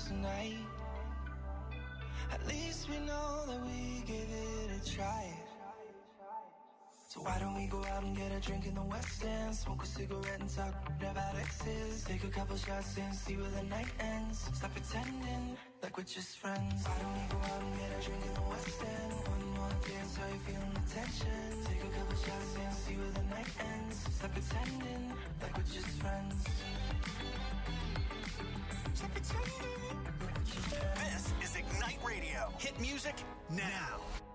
tonight. At least we know that we gave it a try. So why don't we go out and get a drink in the West End, smoke a cigarette and talk about exes, take a couple shots and see where the night ends. Stop pretending like we're just friends. Why don't we go out and get a drink in the West End, one more dance, how you feeling the tension, take a couple shots and see where the night ends. Stop pretending like we're just friends. Stop pretending like we're just friends. This is Ignite Radio. Hit music now.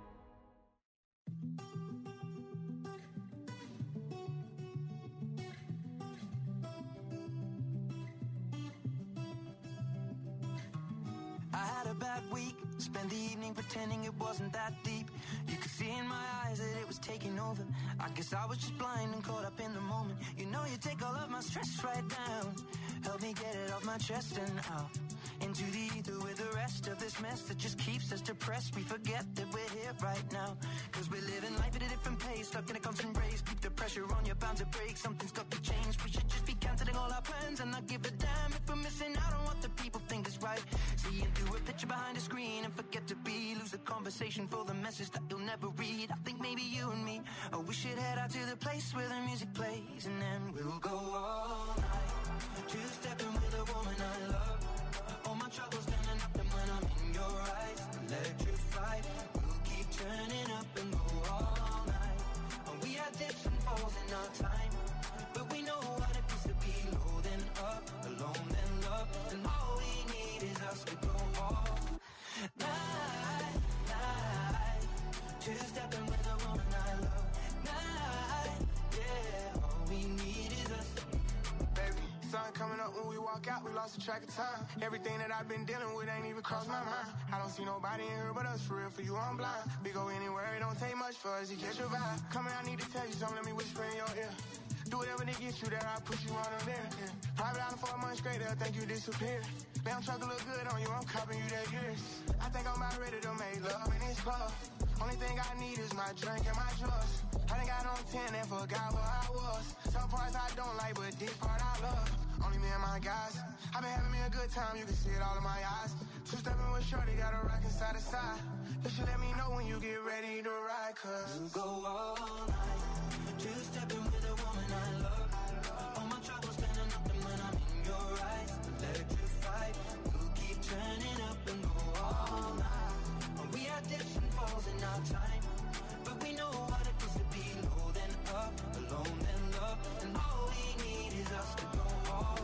I had a bad week, spent the evening pretending it wasn't that deep. You could see in my eyes that it was taking over. I guess I was just blind and caught up in the moment. You know you take all of my stress right down, help me get it off my chest and out into the ether with the rest of this mess that just keeps us depressed. We forget that we're here right now, cause we're living life at a different pace, stuck in a constant race. Keep the pressure on, you're bound to break. Something's got to change. We should just be cancelling all our plans and not give a damn if we're missing out on what the people think is right. Seeing through a picture behind a screen and forget to be, lose the conversation for the message that you'll never read. I think maybe you and me, oh, we should head out to the place where the music plays, and then we'll go all night, two-stepping with a woman I love. All my troubles standing up, and when I'm in your eyes, electrified. We'll keep turning up and go all night. And we had dips and falls in our time, but we know what it feels to be low then up, alone then love. And all we need is us to go all night, night. Two-stepping with a woman I love. Night, yeah. All we need is us. Baby, sun coming up when we walk out, we lost the track of time. Everything that I've been dealing with ain't even crossed my mind. I don't see nobody in here but us, for real, for you I'm blind. We go anywhere, it don't take much for us to catch your vibe. Come here, I need to tell you something, let me whisper in your ear. Do whatever to get you there, I'll put you on them there. Yeah. Private island 4 months straight, they'll think you disappeared. Damn truck look good on you, I'm copping you that years. I think I'm about ready to make love in this club. Only thing I need is my drink and my drugs. I done got on 10 and forgot where I was. Some parts I don't like, but this part I love. Only me and my guys. I've been having me a good time, you can see it all in my eyes. Two-stepping with shorty, got a rockin' side to side. You should let me know when you get ready to ride, cause we'll go all night, two-stepping with a woman I love. All my troubles standing up, and when I'm in your eyes, electrified. We'll keep turning up and go all night. And we had dips and falls in our time, but we know what it feels to be low then up, alone then love. And all we need is us to go all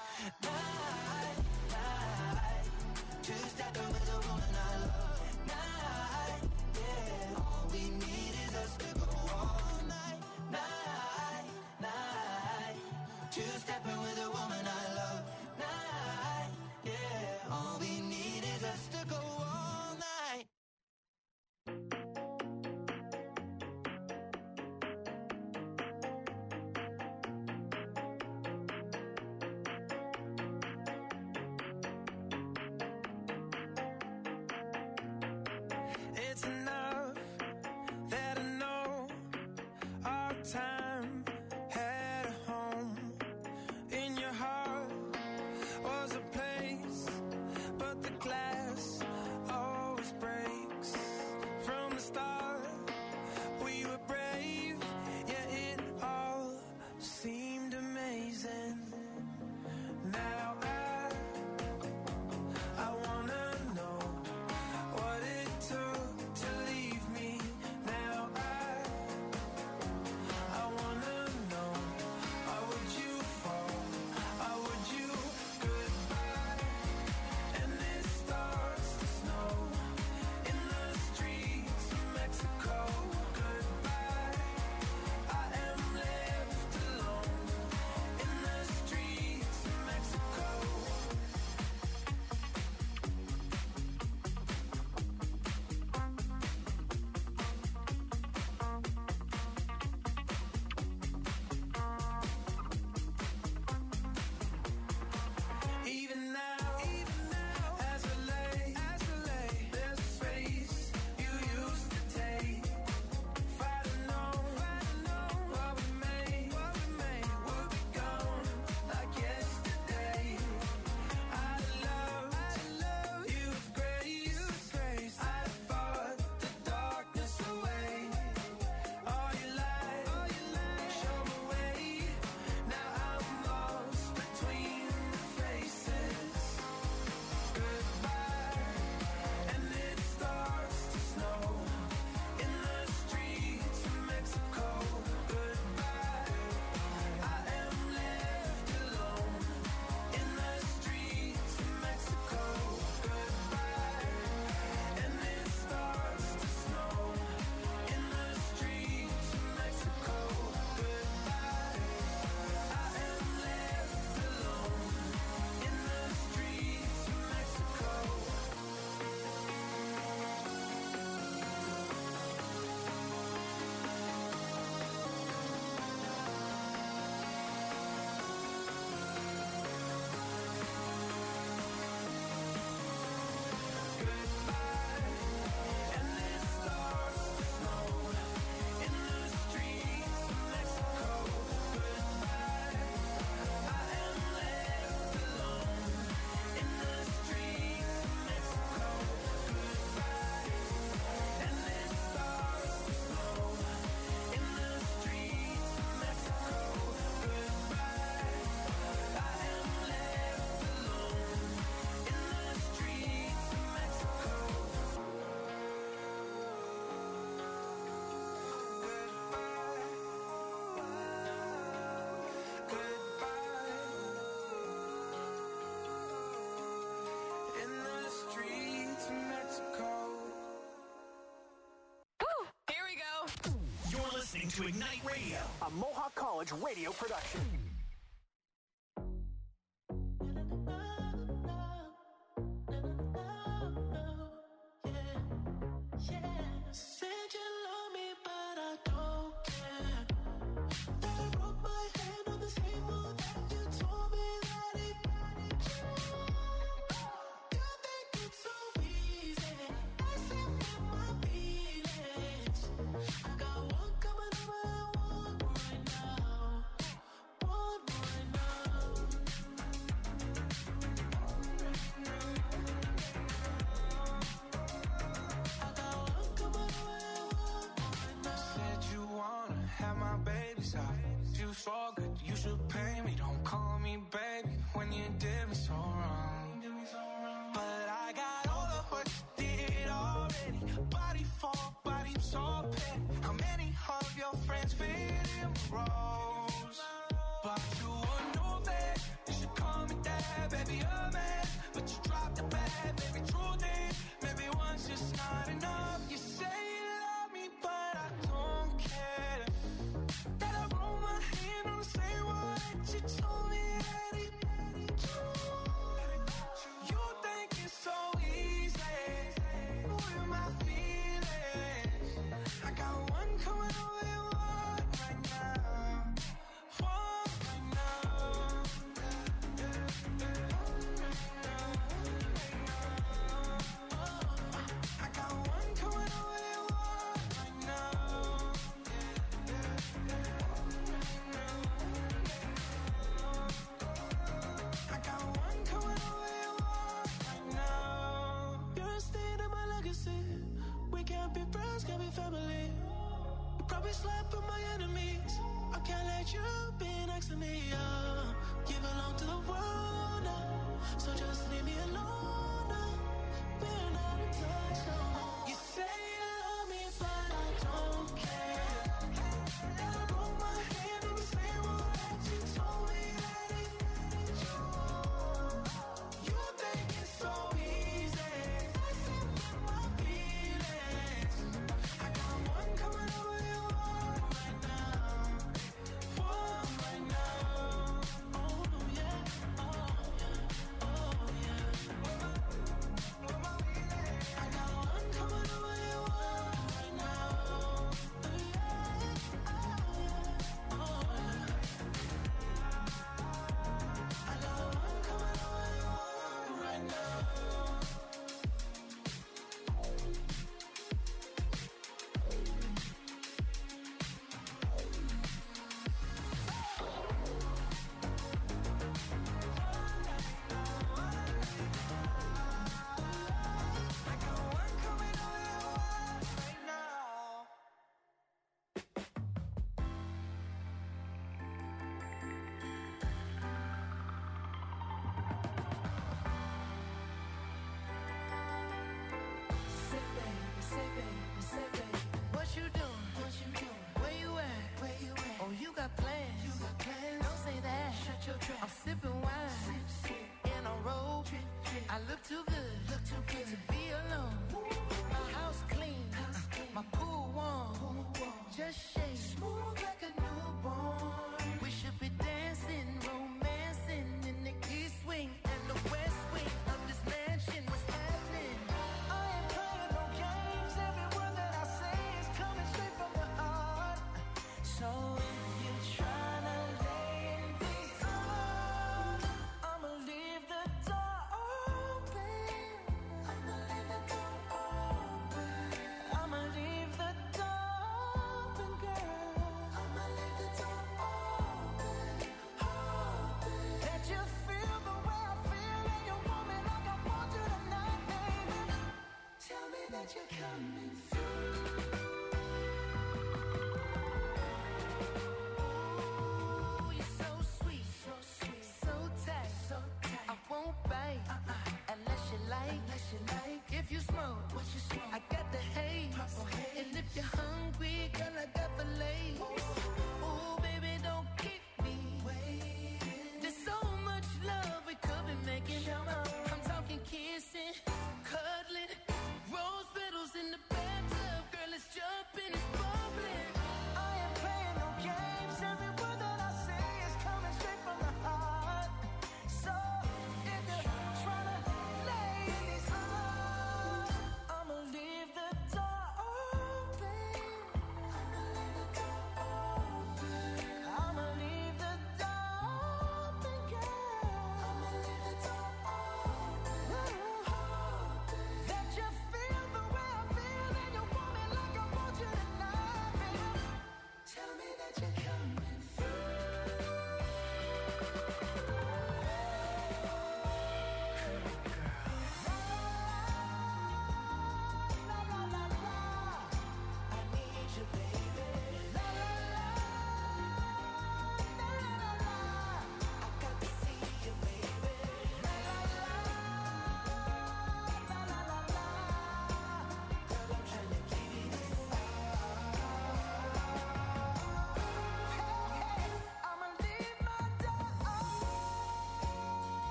night, night. Two-stepping with a woman I love. Night, yeah. All we need is us to go all night, night, night. Two-stepping with a woman I love. Night, yeah. All we need is us to go all night. It's enough that I know our time had a home. In your heart was a place, but the glass always breaks. From the start, we were brave, yet it all seemed amazing. Now I wanna know what it took to leave me. Now I wanna listening to Ignite Radio, a Mohawk College radio production. I'm sipping wine in a robe. I look too good to be alone. My house clean, my pool warm. Just shake smooth like a newborn. We should be dancing, romancing in the east wing and the west wing of this mansion. What's happening? I ain't playing no games. Every word that I say is coming straight from the heart. So if you're trying to lay in these arms, I'ma leave the door open. I'ma leave the door open. I'ma leave the door open, girl. I'ma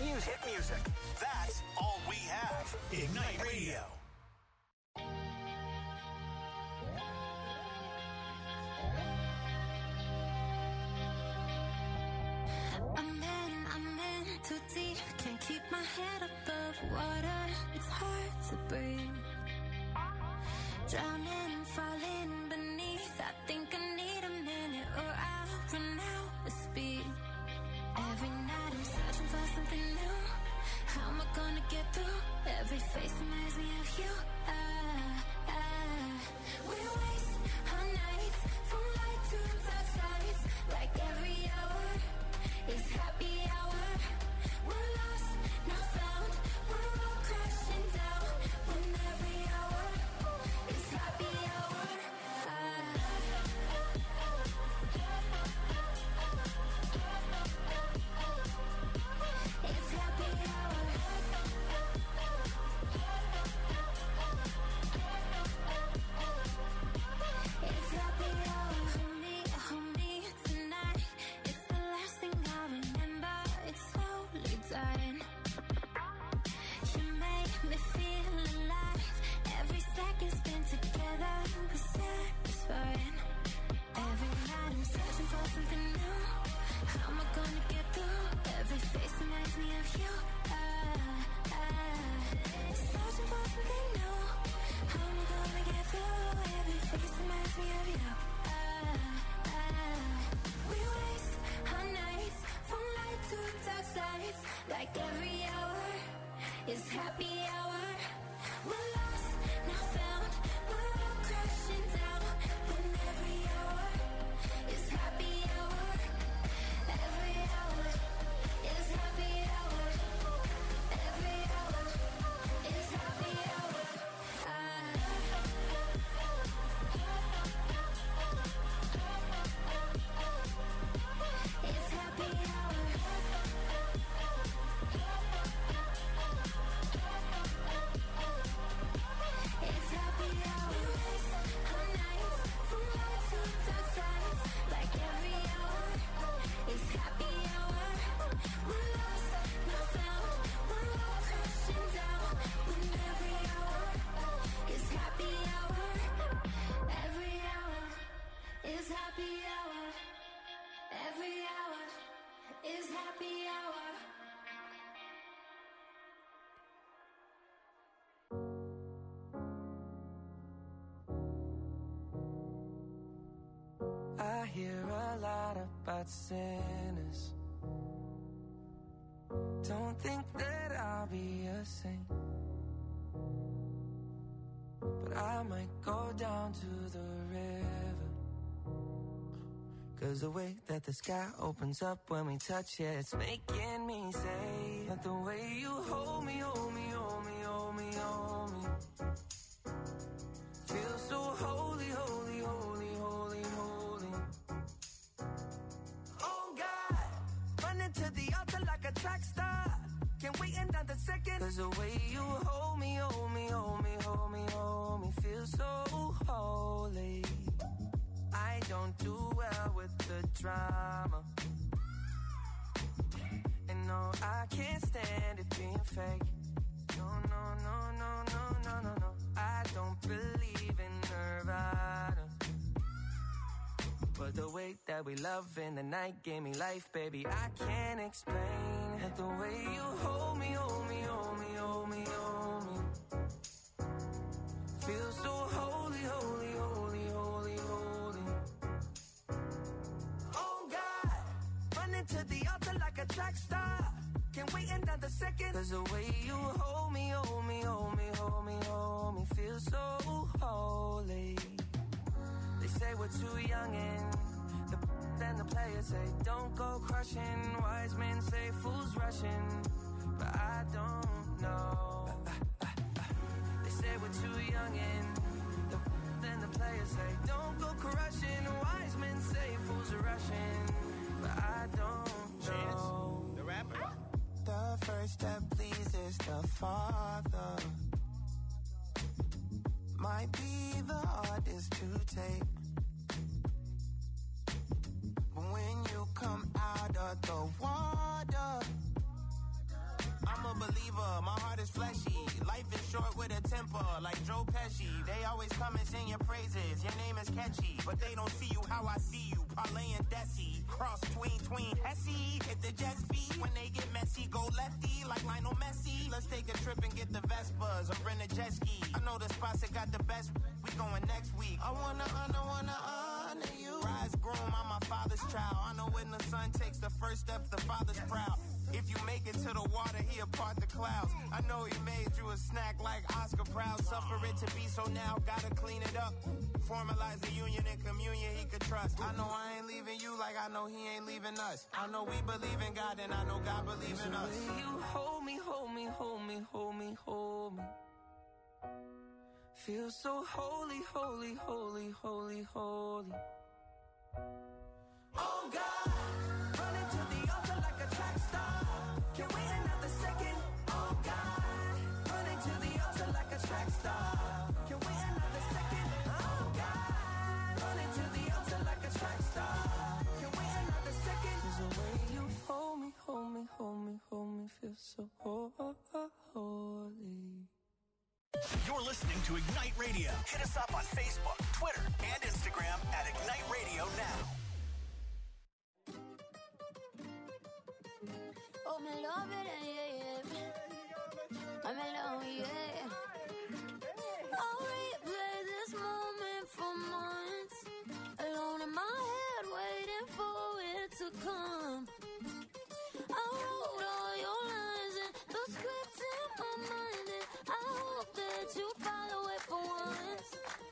music. Hit music. That's all we have. Ignite Radio. I'm in too deep. Can't keep my head above water. It's hard to breathe. Drowning, falling beneath. I think I need a minute or I'll run out of speed. Every night I'm searching for something new. How am I gonna get through? Every face reminds me of you. We waste our nights from light to dark sides. Like every hour is happy hour. We're lost, not found. We're all crashing down. When every hour is happy hour. It's happy hour. It's happy hour. Hold me tonight. It's the last thing I remember. It's slowly dying. You make me feel alive. Every second spent together was satisfying. Every night I'm searching for something new. How am I gonna get through? Every face reminds me of you. Searching for something new. How am I gonna get through? Every face reminds me of you. We waste our nights from light to dark sides. Like every hour is happy hour. We're lost, not found. We're all crashing down. When every hour is happy hour. Every hour is happy hour. Every hour is happy hour. It's happy hour. It's happy hour. We waste our nights from light to dark sides. Like every hour is happy hour. We're lost, not found. We're all crashing down. When every hour is happy hour. Every hour is happy hour. Every hour is happy hour. I hear a lot about sinners. Don't think that I'll be a saint, but I might go down to the river. 'Cause the way that the sky opens up when we touch it, it's making me say that the way you hold me, hold me, hold me, hold me, hold me, feels so holy, holy, holy, holy, holy. Oh God, running to the altar like a track star. Can't wait another second. 'Cause the way you hold me, hold me, hold me, hold me, hold me, feels so holy. I don't do well with the drama, and no, I can't stand it being fake. No, no, no, no, no, no, no, no. I don't believe in Nirvana, but the way that we love in the night gave me life, baby. I can't explain it. The way you hold me, hold me, hold me, hold me, hold me, feels so holy, holy, holy, holy, holy. Oh God, running to the altar like a track star. Can't wait another second. 'Cause the way you hold me, hold me, hold me, hold me, hold me, feels so holy. They say we're too young and then the players say don't go crushing. Wise men say fools rushing, but I don't know. They say we're too young and then the players say don't go crushing. Wise men say fools are rushing, but I don't know. Chance, the rapper. The first that pleases the Father might be the hardest to take. But when you come out of the water, believer, my heart is fleshy. Life is short with a temper, like Joe Pesci. They always come and sing your praises, your name is catchy. But they don't see you how I see you, parlay and Desi. Cross tween, Hesse, hit the jet speed. When they get messy, go lefty, like Lionel Messi. Let's take a trip and get the Vespas, or rent a jet ski. I know the spots that got the best, we going next week. I wanna honor you. Rise groom, I'm my father's child. I know when the son takes the first step, the father's proud. If you make it to the water, he'll part the clouds. I know he made you a snack like Oscar Proud. Suffer it to be, so now gotta clean it up. Formalize the union and communion he could trust. I know I ain't leaving you like I know he ain't leaving us. I know we believe in God and I know God believes in us. You hold me, hold me, hold me, hold me, hold me. Feel so holy, holy, holy, holy, holy. Oh God, running to the altar like a track star. Can't wait another second. Oh God, running to the altar like a track star. Can't wait another second. Oh God, running to the altar like a track star. Can't wait another second. There's a way you hold me, hold me, hold me, hold me. Feel so holy. You're listening to Ignite Radio. Hit us up on Facebook, Twitter, and Instagram at Ignite Radio Now. Oh, me love it, yeah. I'm alone, yeah. I'll replay this moment for months. Alone in my head, waiting for it to come. I wrote all your lines and the script in my mind, and I hope that you follow it for once.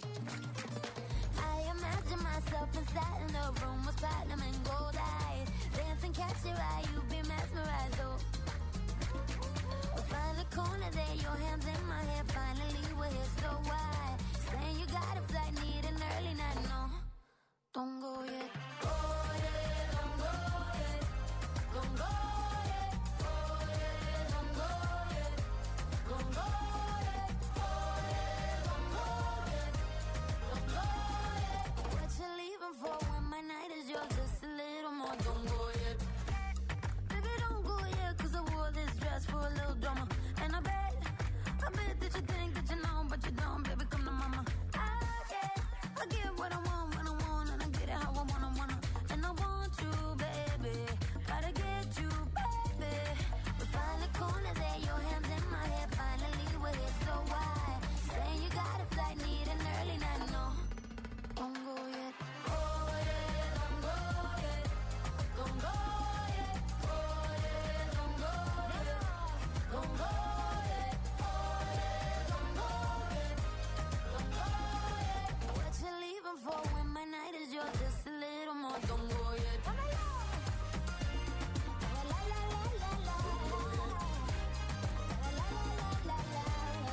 I imagine myself inside in the room with platinum and gold eyes. Dance and catch your eye, you be mesmerized, oh. We'll find a corner there, your hands in my hair. Finally we're here, so why? Saying you got a flight, need an early night, no. Don't go yet. Oh yeah, don't go yet. Don't go yet. Oh yeah, don't go yet. Don't go yet. Oh yeah, don't go yet. Don't go yet. What you leaving for when my night is yours? Just a little more. Don't go yet. Baby, don't go yet, 'cause I wore this dress for a little drama. And I bet that you think that you know, but you don't, baby, come to mama. I get what I want when I want, and I get it how I wanna. And I want you, baby, gotta get you, baby. We find a corner there, your hands in my hair. Finally we're here, so why? Saying you got a flight, need an early night, no. Don't go yet. Oh yeah, don't go yet. Don't go yet. Oh yeah, don't go yet. Don't go yet. Oh yeah, don't go yet. Don't go yet. What you leaving for when my night is yours? Just a little more. Don't go yet. La la la la la la. La la la la la.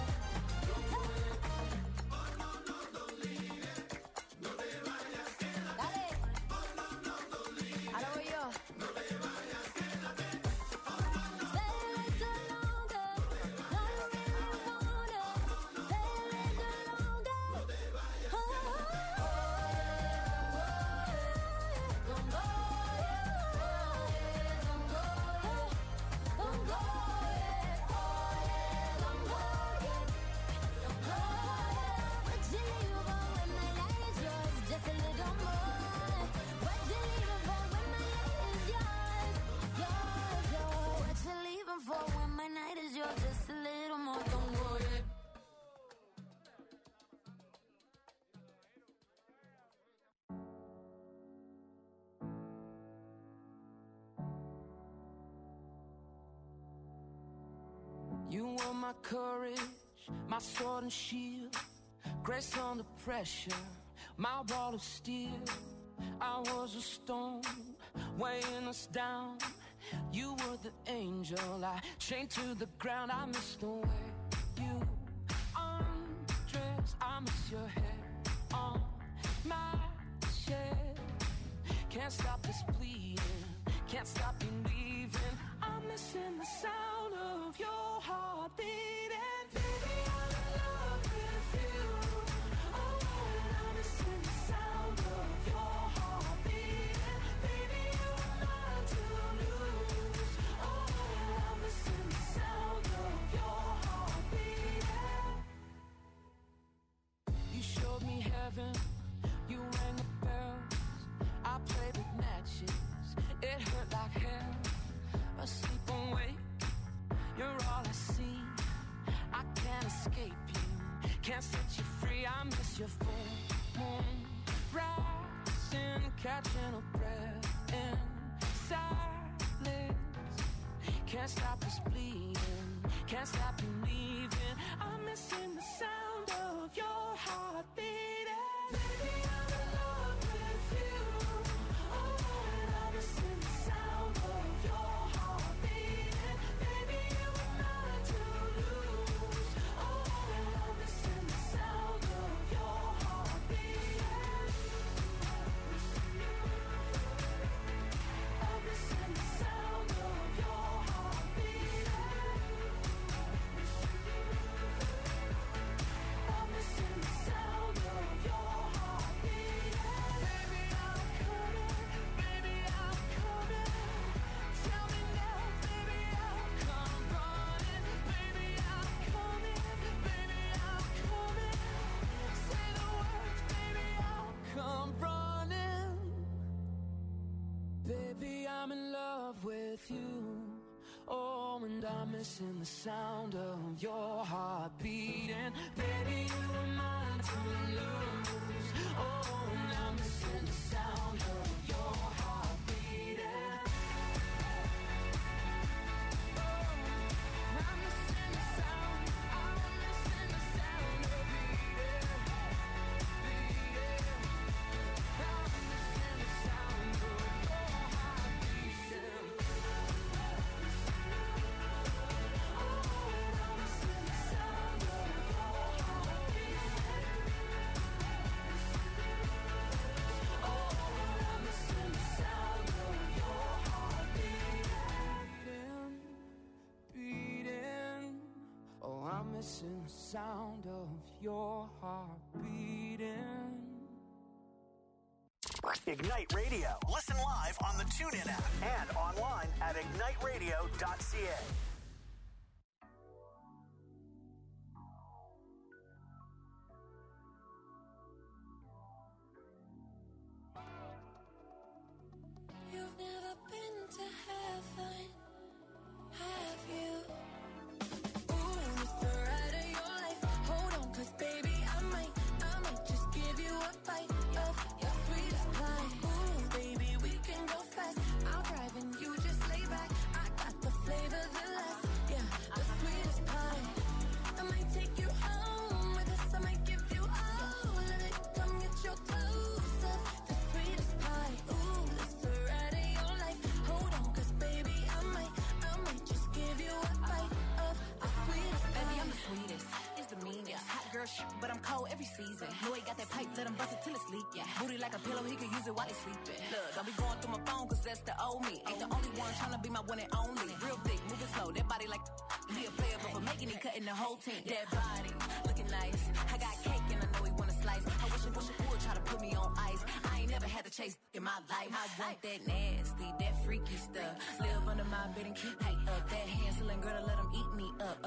Dale. Ahora voy yo. Stay a little longer. Don't really wanna. Stay a little longer. Oh, don't go yet. Don't go yet. Don't go yet. Oh yeah, don't go yet. Don't go yet. What you leaving for when my night is yours? Just a little more. What you leaving for when my night is yours? Yours. What you leaving for when my night is yours? Just a little more. Don't go yet. You were my courage, my sword and shield, grace under pressure, my wall of steel. I was a stone, weighing us down. You were the angel, I chained to the ground. I miss the way you undress. I miss your hair on my chest. Can't stop this bleeding, can't stop you leaving. I'm missing the sound of your heart beating. Baby, I'm in love with you. Oh, I'm missing the sound of your heart beating. Baby, you're mine to lose. Oh, I'm missing the sound of leaving. You rang the bells, I played with matches. It hurt like hell, but sleep awake. You're all I see. I can't escape you, can't set you free. I miss your full moon rising, catching a breath in silence. Can't stop this bleeding, can't stop you leaving. I'm missing the sound of your heart beating. Baby, I'm in love with you. Oh, and I'm missing the sound of your heart beating. Baby, you were mine to lose. Oh, and I'm missing the sound of your heart beating. I'm missing the sound of your heart beating. I'm missing the sound of your heart beating. Baby, I'm coming. Baby, I'm coming. Tell me now, baby, I'll come running. Baby, I'm coming. Baby, I'm coming. Say the words, baby, I'll come running. Baby, I'm in love with you. Oh, and I'm missing the sound of your heart beating. Baby, you were mine to lose. Oh, and I'm missing the sound of your heart beating. Oh, I'm missing the sound. I'm missing the sound of beating. Beating. I'm missing the sound of your heart beating. I'm missing the sound of your heart beating. Ignite Radio. Listen live on the TuneIn app and online at igniteradio.ca. You've never been to heaven, have you? Ooh, it's the ride of your life. Hold on, 'cause baby, I might just give you a bite of your sweetest pie. Ooh, baby, we can go fast. I'll drive and you just lay back. I got the flavor, the last, yeah, the sweetest pie. I might take you home with us. I might give you all of it. Come get your clothes up, the sweetest pie. Ooh, it's the ride of your life. Hold on, 'cause baby, I might just give you a bite of the sweetest pie. Baby, I'm the sweetest. It's the meanest. Hot girl shit, but I'm cold every season. Know he got that pipe, let him bust it till it's leak. Yeah. Booty like a pillow, he could use it while he's sleeping. Look, don't be going through my phone, 'cause that's the old me. Ain't the only one tryna be my one and only. Real thick, moving slow, that body like be a player, but for making it, cutting the whole team. That body, looking nice. I got cake and I know he wanna slice. I wish it would try to put me on ice. I ain't never had to chase in my life. I want that nasty, that freaky stuff. Live under my bed and keep me up. That Hansel girl to let him eat me up.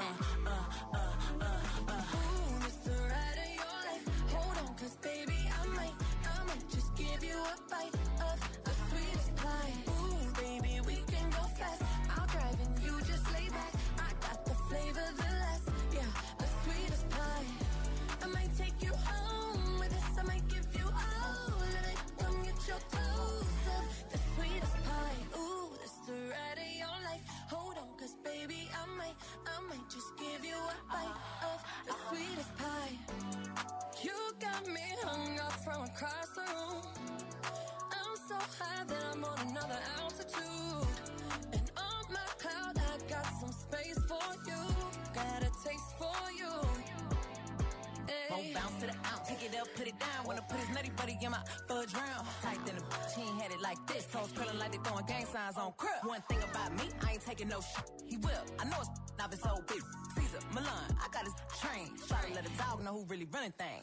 Ooh, it's the ride of your life. Hold on, 'cause baby, I might just give you a bite of the sweetest pie. Ooh, baby, we can go fast. I'll drive and you just lay back. I got the flavor, the last, yeah, the sweetest pie. I might take you home with us. I might give you all of it. Come get your clothes up, the sweetest pie. Ooh, it's the ride of your life. Hold on, 'cause baby, I might just give you a bite of the sweetest pie. You got me hung up from across the room. I'm so high that I'm on another altitude. And on my cloud, I got some space for you. Got a taste for you. Won't bounce to the ounce, pick it up, put it down. Wanna put his nutty buddy in my fudge round. Tight than a bitch, he ain't had it like this. Toes curling like they throwing gang signs on crib. One thing about me, I ain't taking no shit. He will. I know it's not his old bitch. Caesar, Milan, I got his train. Try to let a dog know who really running things.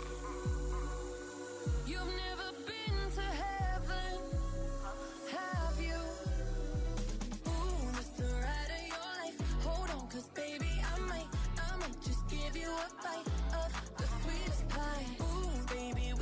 You've never been to heaven, have you? Ooh, it's the ride of your life. Hold on, 'cause baby, I might just give you a bite of the sweetest pie. Ooh, baby,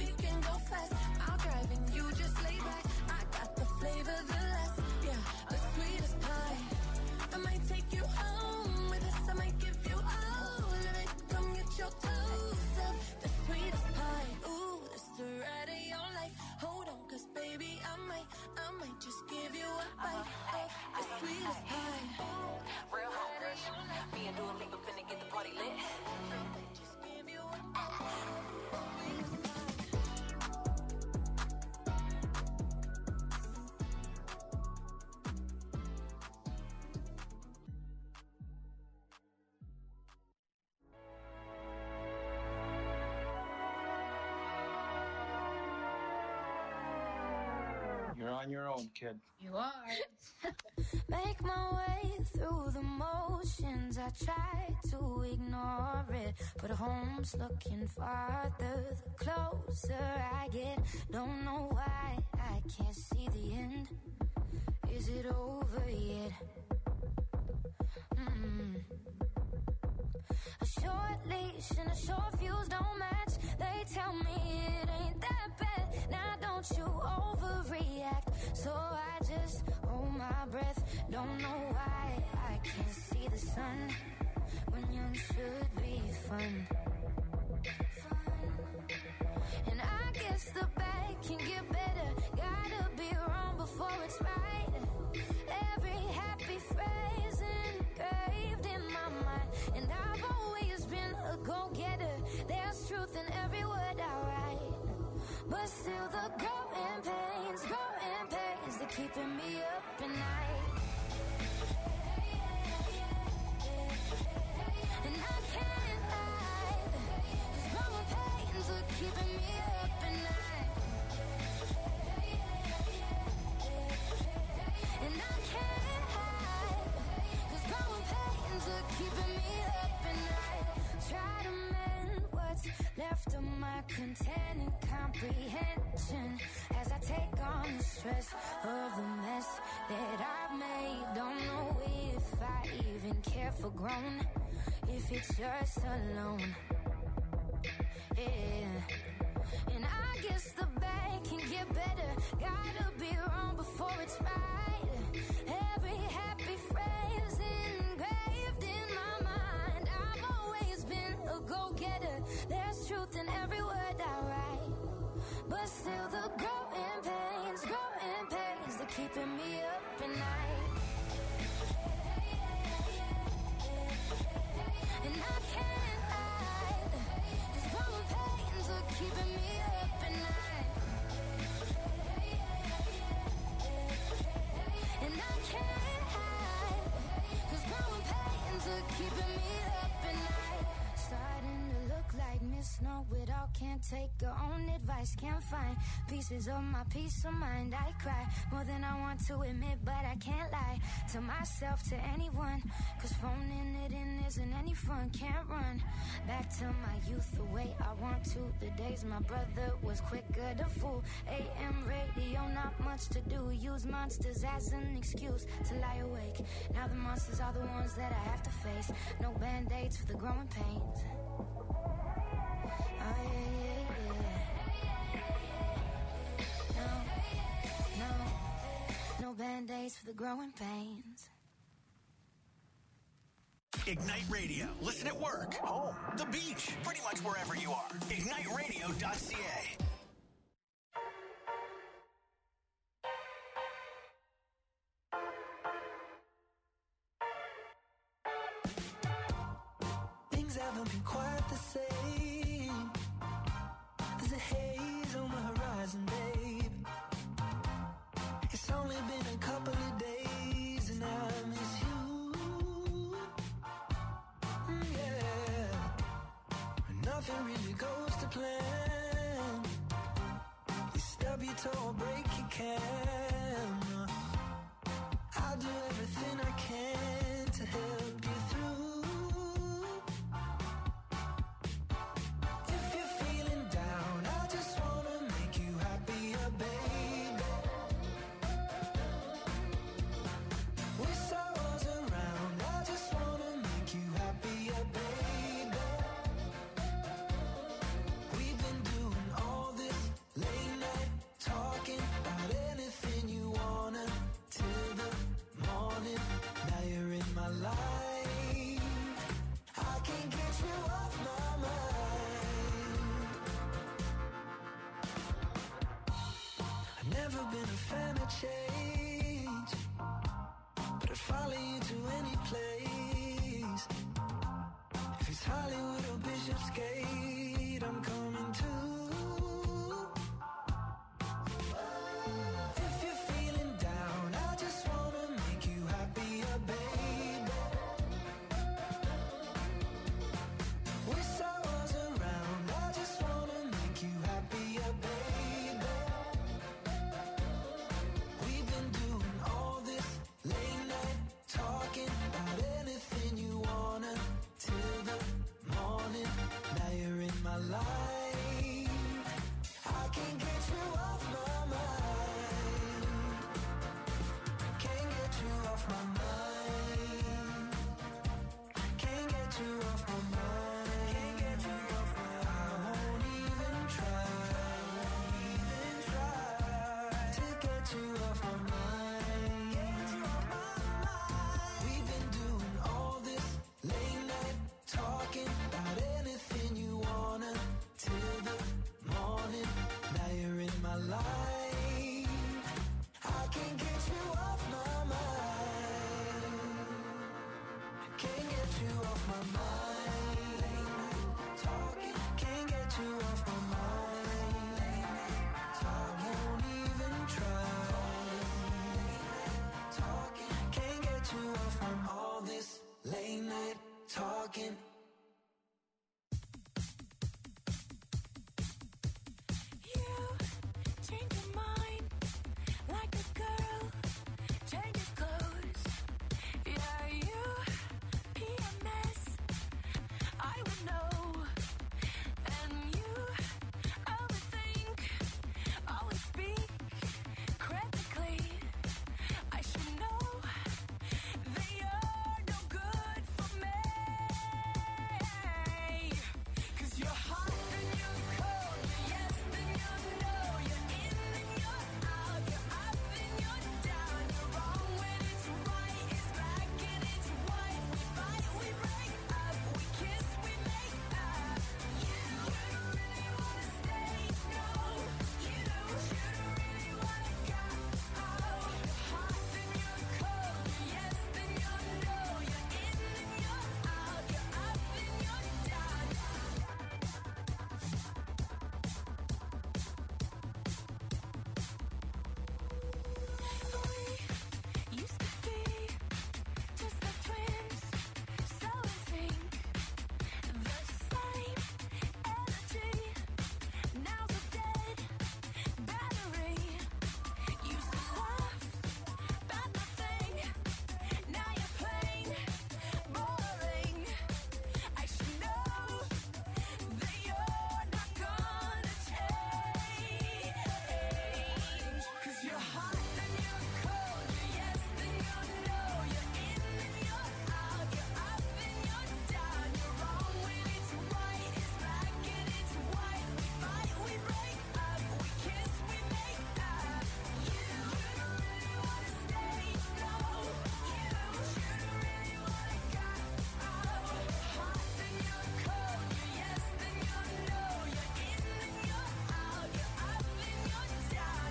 on your own, kid. You are. Make my way through the motions. I try to ignore it, but home's looking farther the closer I get. Don't know why I can't see the end. Is it over yet? A short leash and a short fuse don't match. They tell me it ain't that bad. Now don't you overreact. So I just hold my breath. Don't know why I can't see the sun when young should be fun. And I guess the bad can get better. Gotta be wrong before it's right. Every happy phrase engraved in my mind. And I've always been a go-getter. There's truth in every word I write. But still the growing pains, they're keeping me up at night. And I can't hide, 'cause growing pains are keeping me up at night. And I can't hide, 'cause growing pains are keeping me up at night. Try to mend what's left of my content and comprehension as I take on the stress of the mess that I've made. Don't know if I even care for grown, if it's just alone. Yeah. And I guess the bad can get better. Gotta be wrong before it's right. Every happy phrase engraved in my mind. I've always been a go-getter. There's truth in every word I write. But still the growing pains, they're keeping me up at night. And I can't hide, 'cause growing pains are keeping me up at night. And I can't hide, 'cause growing pains are keeping me up at night. Starting to look like Miss Know-It-all. Can't take her own advice. Can't find pieces of my peace of mind. I cry more than I want to admit, but I can't lie to myself, to anyone, 'cause phoning it in isn't any fun. Can't run back to my youth the way I want to. The days my brother was quicker to fool. AM radio, not much to do. Use monsters as an excuse to lie awake. Now the monsters are the ones that I have to face. No band-aids for the growing pains. Oh yeah, no band-aids for the growing pains. Ignite Radio. Listen at work, home, the beach, pretty much wherever you are. IgniteRadio.ca. Things haven't been quite the same. There's a haze on the horizon, babe. It's only been a couple of days and I miss you. Yeah. Nothing really goes to plan. You stub your toe or break your camera. I'll do everything I can to help you through. If you're feeling down, I just wanna make you happier, baby. Wish I was around, I just wanna make you happier, baby. We've been doing all this late night talking about anything you wanna till the morning. Now you're in my life, I can't get you off my mind. I've never been a fan of change, but I'd follow you to any place. If it's Hollywood or Bishopsgate, I'm coming too. If you're feeling down, I just wanna make you happier, baby. Wish I was around, I just wanna make you happier, baby. I can't get you off my mind. Can't get you off my mind. Can't get you off my mind. Can't get you off my mind. I won't even try to get you off my mind. Get you off my mind. We've been doing all this late night talking about anything you wanna till the morning. Now you're in my life. I can't get you off my mind. Can't get you off my mind. Late night talking. Can't get you off my mind. Late night talking. Won't even try. Talking. Can't get you off from all this late night talking. You change your mind like a girl changes clothes. Yeah, you PMS, I would know. And you overthink, always speak critically. I should know that you're no good for me. 'Cause you're hot and you're cold, you're yes then you're no, you're in and you're out, you're up and you're down, you're wrong when it's right, it's black and it's white. We fight, we break up, we kiss, we make up. You don't really wanna stay, no. You don't really wanna go. Oh, you're hot then you're cold, you're yes then you're no, you're in and you're out, you're up and you're down. We used to be just like twins, so in sync. The same energy, now's a dead battery. Used to laugh about nothing, now you're plain boring. I should know that you're not gonna change. 'Cause you're hot then you're cold, you're yes then you're no, you're in and you're out, you're up and you're down, you're wrong when it's right, it's black and it's white. We fight, we break up, we kiss, we make up. You don't really wanna stay, no. You don't really wanna go. Oh, you're hot then you're cold, you're yes then you're no, you're in and you're out, you're up and you're down.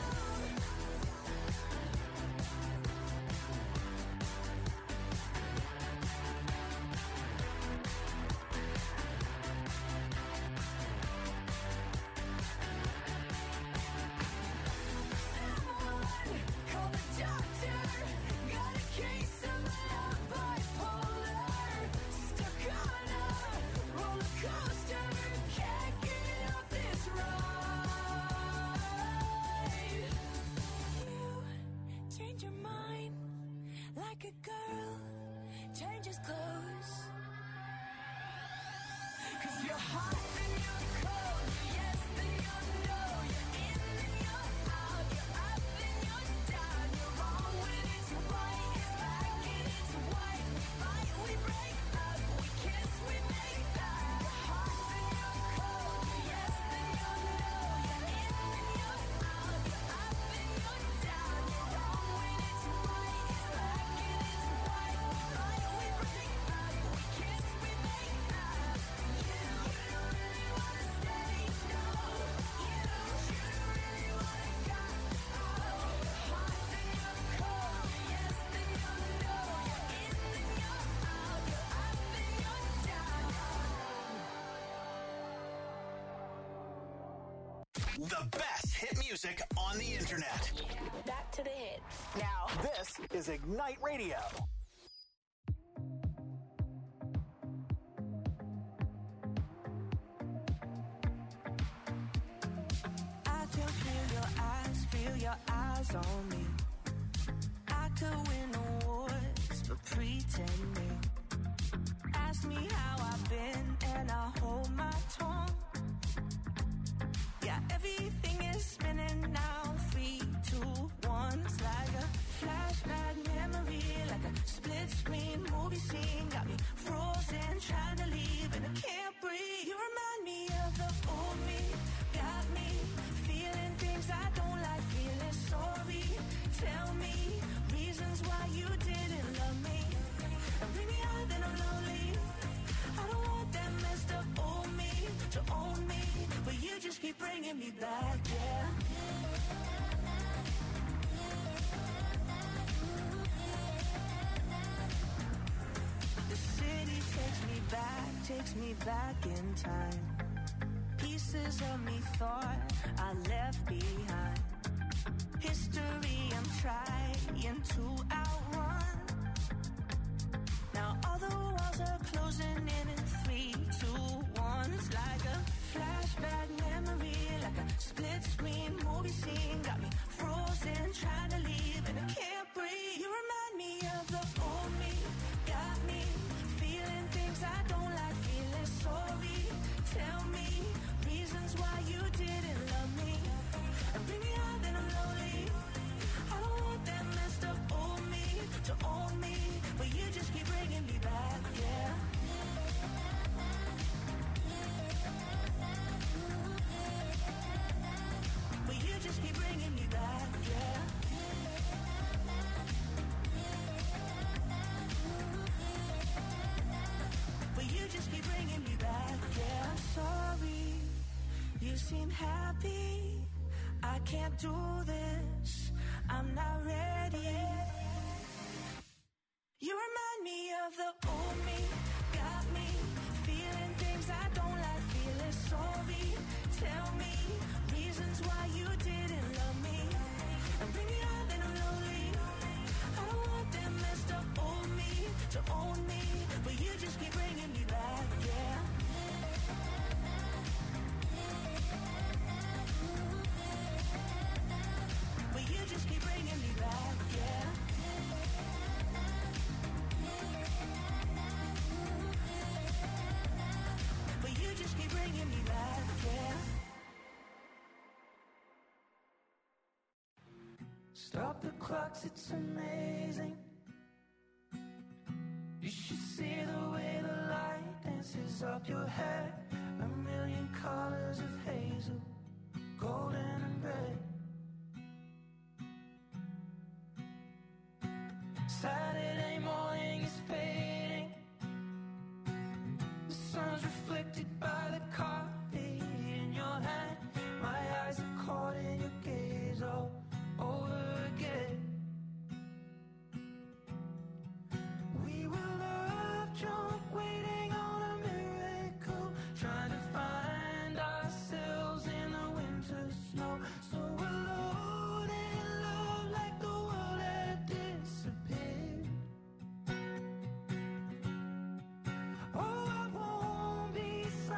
Someone call the doctor. Got a case of love bipolar. Stuck on a roller coaster. Can't get off this ride. You change your mind like a girl changes clothes. 'Cause you're hot then you're cold, you're yes then you're no, you're in and you're out, you're up and you're down, you're wrong when it's right, it's black and it's white. We fight, we break up, we kiss, we make up. You're hot then you're cold, you're yes then you're no, you're in and you're out, you're up and you're down, you're wrong when it's right, it's black and it's white. We fight, we break up, we kiss, we make up. You don't really wanna stay, no. You don't really wanna go. Oh, you're hot then you're cold, you're yes then you're no, you're in and you're out, you're up and you're down. The best hit music on the internet. Back to the hits. Now, this is Ignite Radio. I can feel your eyes on me. I could win awards for pretending. Ask me how I've been and I hold my tongue. Yeah, every the old me. Got me feeling things I don't like feeling. Sorry, tell me reasons why you didn't love me. And bring me out, then I'm lonely. I don't want that messed up old me to own me, but you just keep bringing me back, yeah. The city takes me back in time. Pieces of me thought I left behind. History I'm trying to outrun. Now all the walls are closing in 3, 2, 1. It's like a flashback memory, like a split screen movie scene. Got me frozen, trying to leave and I can't breathe. You remind me of the old me. Got me feeling things I don't like feeling. Sorry, tell me reasons why you didn't love me. And bring me out, then I'm lonely. I don't want that messed up old me to own me, but you just keep bringing me back, yeah. But you just keep bringing me back, yeah. But you just keep bringing me back, yeah. I'm sorry, you seem happy. I can't do this, I'm not ready. You remind me of the old me. Got me feeling things I don't like feeling. Sorry, tell me reasons why you didn't love me. And bring me out, then I'm lonely. I don't want that messed up old me to own me, but you just keep bringing me back, yeah. But you just keep bringing me back, yeah. But you just keep bringing me back, yeah. Stop the clocks, it's amazing. You should see the way the light dances up your hair. A million colors of hazel, golden and red. Saturday morning is fading. The sun's reflected by the coffee in your hand. My eyes are caught in your gaze all over again. We were love drunk, waiting on a miracle, trying to find ourselves in the winter snow. So alone in love, like the world had disappeared. Oh, I won't be silent.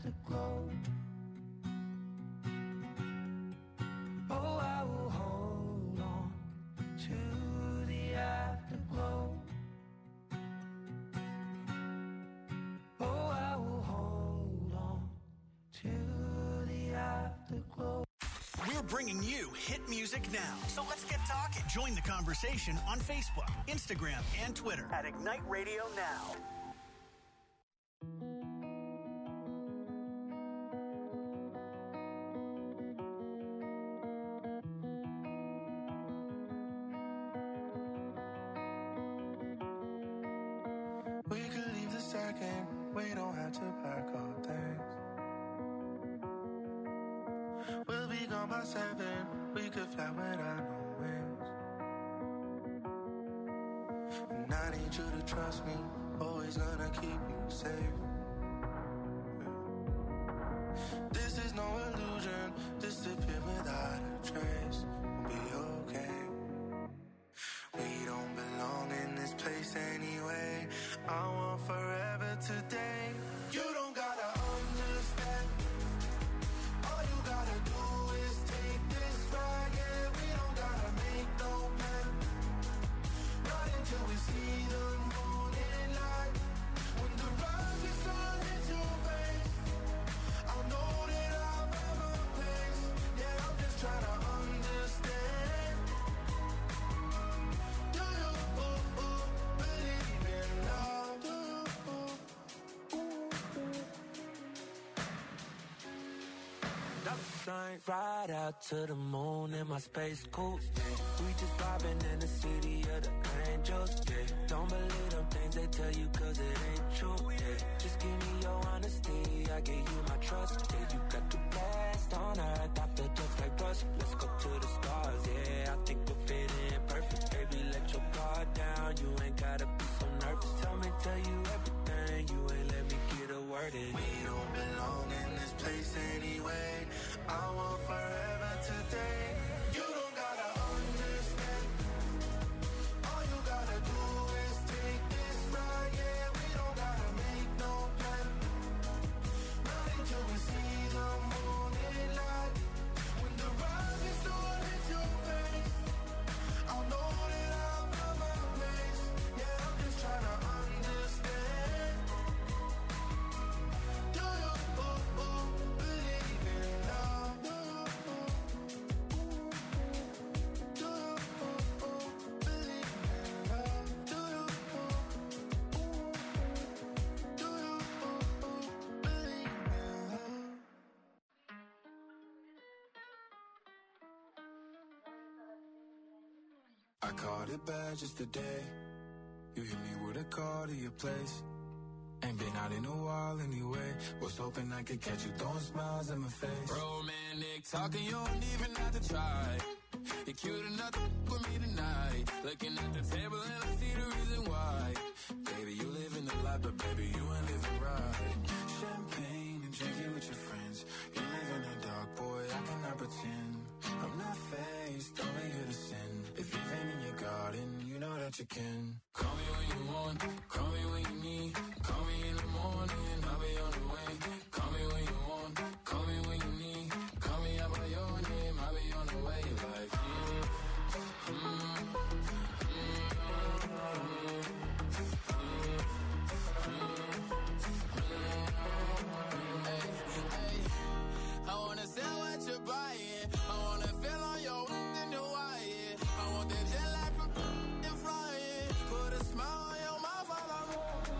afterglow. Oh, I will hold on to the afterglow. Oh, I will hold on to the afterglow. We're bringing you hit music now. So let's get talking. Join the conversation on Facebook, Instagram, and Twitter at Ignite Radio Now. We could leave the second, we don't have to pack our things. We'll be gone by 7, we could fly without no wings. And I need you to trust me, always gonna keep you safe. This is no illusion, disappear without a trace. We'll be okay. We don't belong in this place anyway. I want forever today. You don't gotta understand. All you gotta do is take this ride. Yeah, we don't gotta make no plan. Not until we see the morning light. When the rising sun hits your face, I'll know that I'll have a place. Yeah, I'm just trying to understand. Do you believe in love? Do Ride out to the moon in my space coupe. We just vibing in the city of the angels. Yeah. Don't believe them things they tell you cause it ain't true. Yeah. Just give me your honesty, I give you my trust. Yeah, you got the best on earth, I feel just like Russ. Let's go to the stars, yeah, I think we'll fit in perfect. Baby, let your guard down, you ain't gotta be so nervous. Tell you everything, you ain't let me get a word in. We don't belong in this place anyway. I want forever today. You don't gotta understand. All you gotta do is take this ride. Yeah, we don't gotta make no plan. Not until we see the morning light. When the rising sun hits your face, I'll know that I'll have a place. Yeah, I'm just trying to understand. Do you believe in love? Do you believe in love? Do you believe in love? I caught it bad just today. You hit me with a call to your place. Ain't been out in a while anyway. Was hoping I could catch you throwing smiles in my face. Romantic talking, you don't even have to try. You're cute enough to with me tonight. Looking at the table and I see the reason why. Baby, you live in the life, but baby, you ain't living right. Champagne and drinking with your friends. You live in the dark, boy, I cannot pretend. I'm not faced, only here to sin. If you've been in your garden, you know that you can. Call me when you want, call me when you need. Call me in the morning, I'll be on the way. Call me when you want, call me when you need. Call me out by your name, I'll be on the way. Like, I wanna sell what you're buying. I wanna feel on your in the wire. I want that jet lag from and flying. Put a smile on your mouth while I'm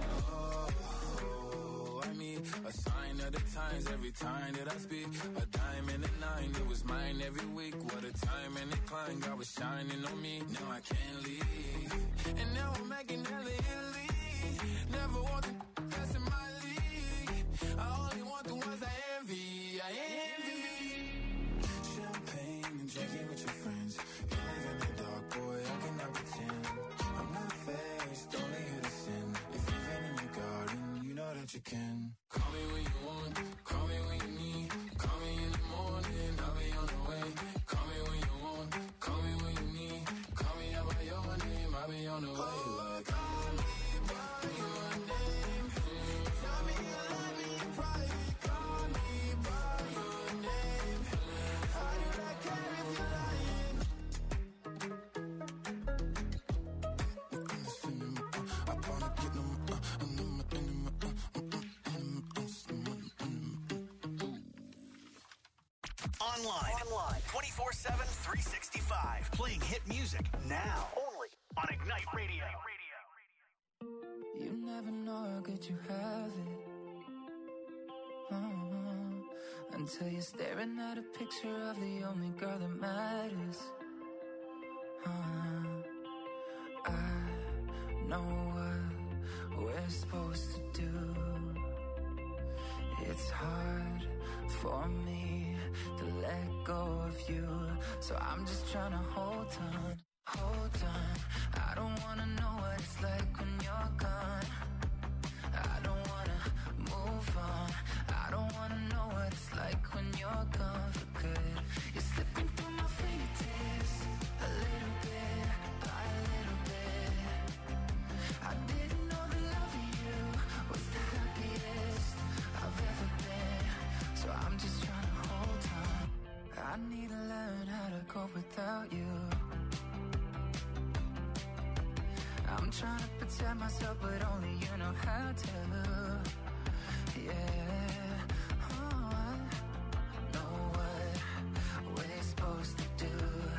I mean, a sign of the times every time that I speak. A dime and a nine, it was mine every week. What a time and a climb, God was shining on me. Now I can't leave. And now I'm making hella Italy. Never want the best in my league. I only want the ones I envy. I envy. Champagne and drinking with your friends. You live in the dark, boy, I cannot pretend. I'm not faced, only here to sin. If you've been in your garden, you know that you can. Call me when you want, call me when you need. Call me in the morning, I'll be on the way. Call me when you want, call me when you need. Call me out by your name, I'll be on the way. Like, call me by your name. Tell me you love me in private. Call Online. 24/7, 365. Playing hit music now. Only on Ignite Radio. You never know how good you have it. Until you're staring at a picture of the only girl that matters. I know what we're supposed to do. It's hard for me to let go of you, so I'm just trying to hold on. I don't wanna know what it's like when you're gone. I don't wanna move on. I don't wanna know what it's like when you're gone for good. You're slipping through my fingertips, a little bit by a little bit. I didn't know the love of you was the happiest I've ever been, so I'm just trying to hold on. I need to learn how to cope without you. I'm trying to protect myself, but only you know how to. Yeah, I know what we're supposed to do.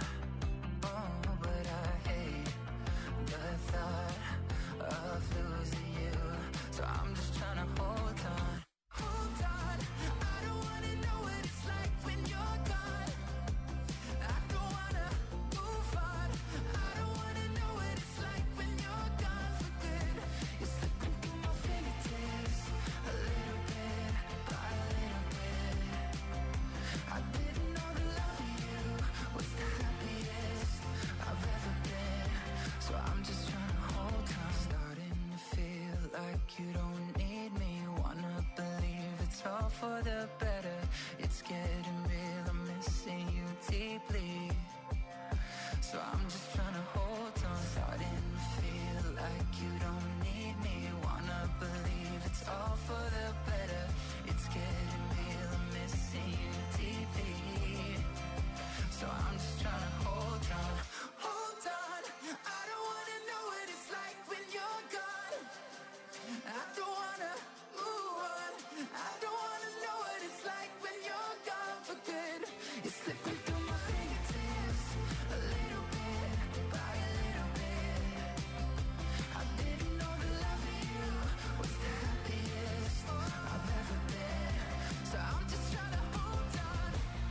But I hate the thought of losing you, so I'm just trying to hold on. I don't wanna know what it's like when you're gone. I don't wanna move on. I don't wanna know what it's like when you're gone for good. You're slipping through my fingertips, a little bit by a little bit. I didn't know the love of you was the happiest I've ever been, so I'm just trying to hold on. Starting to feel like you don't need me. Wanna believe it's all for the better. It's getting real, I'm missing you deeply, so I'm just trying to hold on. Starting to feel like you don't need me. Wanna believe it's all for the better. It's getting real, I'm missing you deeply, so I'm just trying to hold on. I don't wanna know what it's like when you're gone. I don't wanna move on. I don't wanna know what it's like when you're gone for good. You're slipping through my fingertips, a little bit by a little bit. I didn't know the love of you was the happiest I've ever been, so I'm just trying to hold on.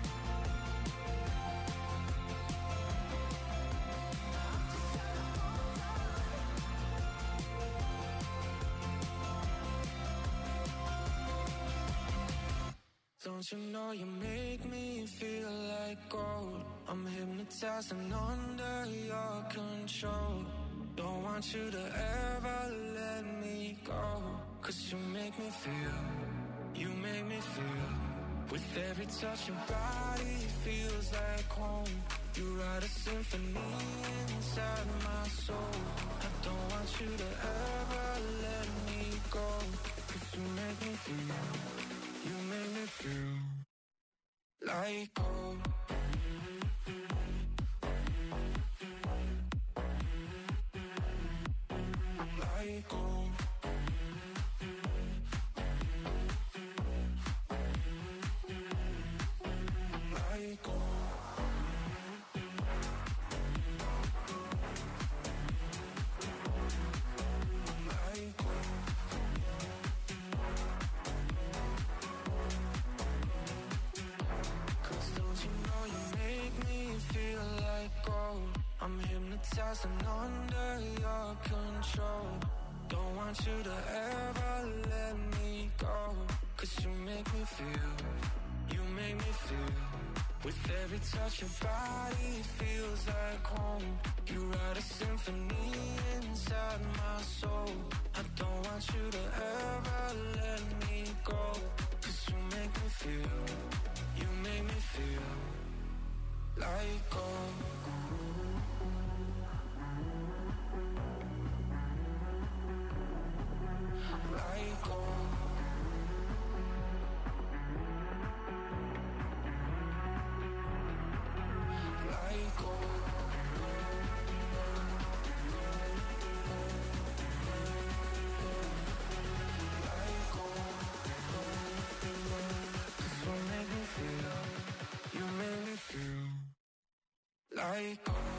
Don't you know you make me feel like gold? I'm hypnotized and under your control. Don't want you to ever let me go, 'cause you make me feel. With every touch your body feels like home. You write a symphony inside my soul. I don't want you to ever let me go, 'cause you make me feel. You make me feel like gold. Like gold. Like gold. Like gold. I'm hypnotized and under your control. Don't want you to ever let me go, 'cause you make me feel. With every touch your body feels like home. You write a symphony inside my soul. I don't want you to ever let me go, 'cause you make me feel. You make me feel like gold. Like gold. Like gold. Like gold. 'Cause psycho.